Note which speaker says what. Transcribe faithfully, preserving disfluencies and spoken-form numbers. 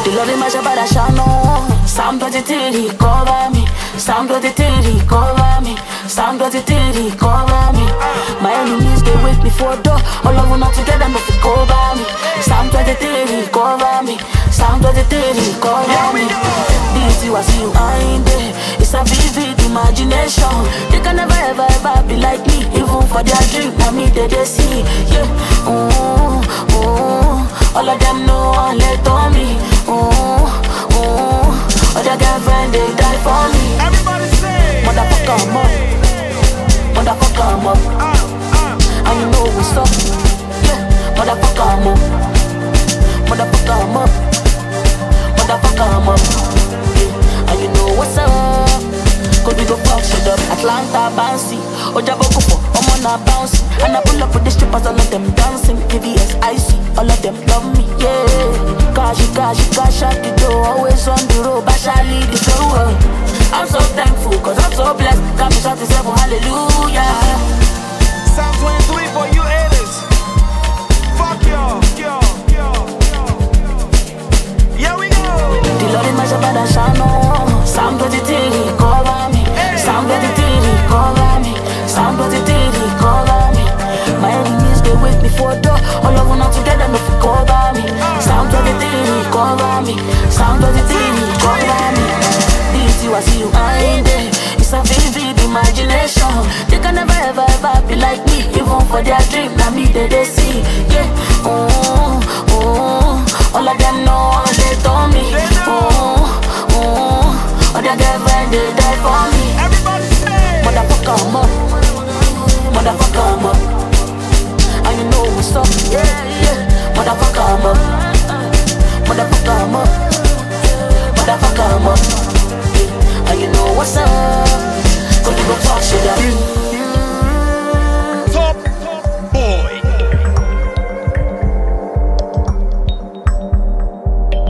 Speaker 1: The love in my shabada shano. Psalm twenty-three cover me. Psalm twenty-three cover me. Psalm twenty-three cover me. My enemies they wait me for door. All of them not together but they cover me. Psalm twenty-three cover me. Psalm twenty-three cover me. This you I see you ain't there. It's a vivid imagination. They can never ever ever be like me. Even for their dream, now me they they see. Yeah, ooh, ooh. All of them know and let on me. Ooh, ooh. All their girlfriend they die for me.
Speaker 2: Everybody say,
Speaker 1: motherfucker I'm up, motherfucker I'm up.
Speaker 2: Uh, uh.
Speaker 1: And you know what's up. Yeah, motherfucker I'm up, motherfucker I'm up, motherfucker I'm up. Yeah, and you know what's up. Cause we go fuck shit up. Atlanta bouncy, Ojabo Kupo, I'm on a bounce. And I pull up with the strippers, all of them dancing. K V S icy, all of them love me, yeah. Cash, cash, cash out the door, always on the road, but I lead the flow. I'm so thankful, cause I'm so blessed. Got me shot to seven, hallelujah.
Speaker 2: Psalm twenty-three for you haters. Fuck y'all, y'all, y'all, y'all. Here we go.
Speaker 1: The Lord in my shabada shano. Psalm twenty-three cover me. Psalm twenty-three cover me. Psalm twenty-three cover me. My enemies they wait me for door. All of them not together no fit cover me. Psalm twenty-three cover me. Psalm twenty-three cover me. This you I see you ain't there. It's a vivid imagination. They can never ever ever be like me. Even for their dream, now me they they see. Yeah, ooh, ooh. All of them know and they told me. Ooh, ooh. All their girlfriend they die for me.
Speaker 2: Everybody say,
Speaker 1: motherfucker I'm up, motherfucker I'm up. And you know what's up. Yeah, yeah. Motherfucker I'm up, motherfucker I'm up, motherfucker I'm up. Yeah. And you know what's up. Cause you go fuck shit up.